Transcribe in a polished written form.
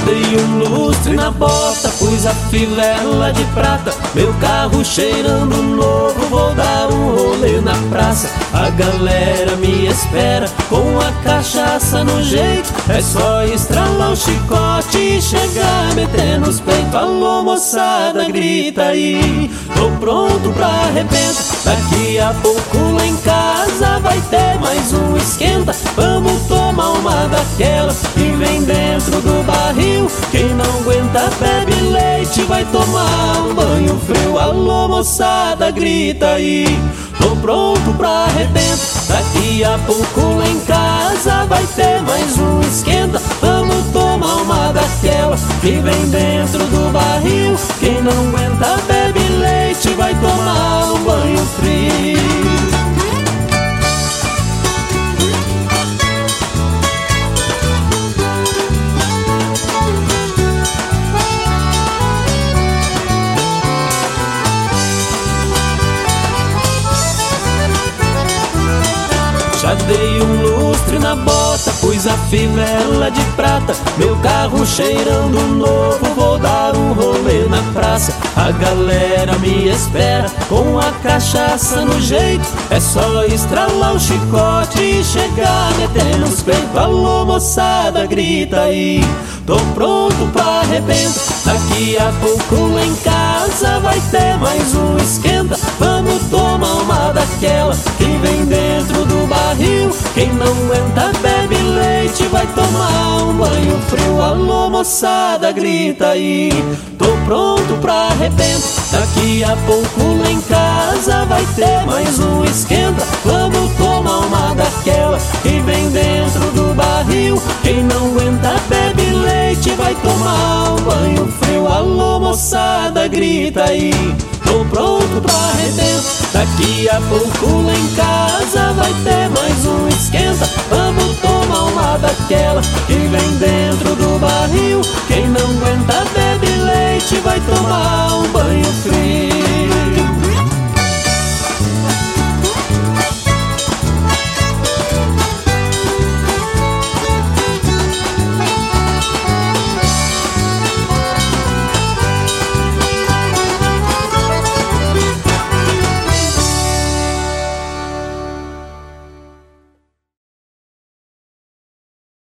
dei um lustre na bota, pus a fivela de prata, meu carro cheirando novo, vou dar um rolê na praça. A galera me espera com a cachaça no jeito, é só estralar o chicote e chegar metendo os peitos. Alô moçada, grita aí, tô pronto pra arrebenta. Daqui a pouco lá em casa vai ter mais um esquenta. Vamos tomar uma daquela que vem dentro do barril. Quem não aguenta bebe leite, vai tomar um banho frio. Alô moçada, grita aí, tô pronto pra arrebenta. Daqui a pouco lá em casa vai ter mais um esquenta. Vamos tomar uma daquela que vem dentro do barril. Quem não aguenta bebe leite, vai tomar um banho frio. Já dei um lustre na bota, pus a fivela de prata, meu carro cheirando novo, vou dar um rolê na praça. A galera me espera com a cachaça no jeito, é só estralar o chicote e chegar metendo os peitos. Alô moçada, grita aí, tô pronto pra arrebenta. Daqui a pouco lá em casa vai ter mais um esquenta. Vamos tomar uma daquela que vem dentro do barril. Quem não aguenta bebe leite, vai tomar um banho frio. Alô moçada, grita aí, tô pronto pra arrebenta. Daqui a pouco lá em casa vai ter mais um esquenta. Vamos tomar uma daquela que vem dentro do barril. Quem não aguenta bebe leite, vai tomar um banho frio. Alô moçada, grita aí, tô pronto pra arrebenta. Daqui a pouco lá em casa vai ter mais um esquenta. Vamos tomar uma daquela que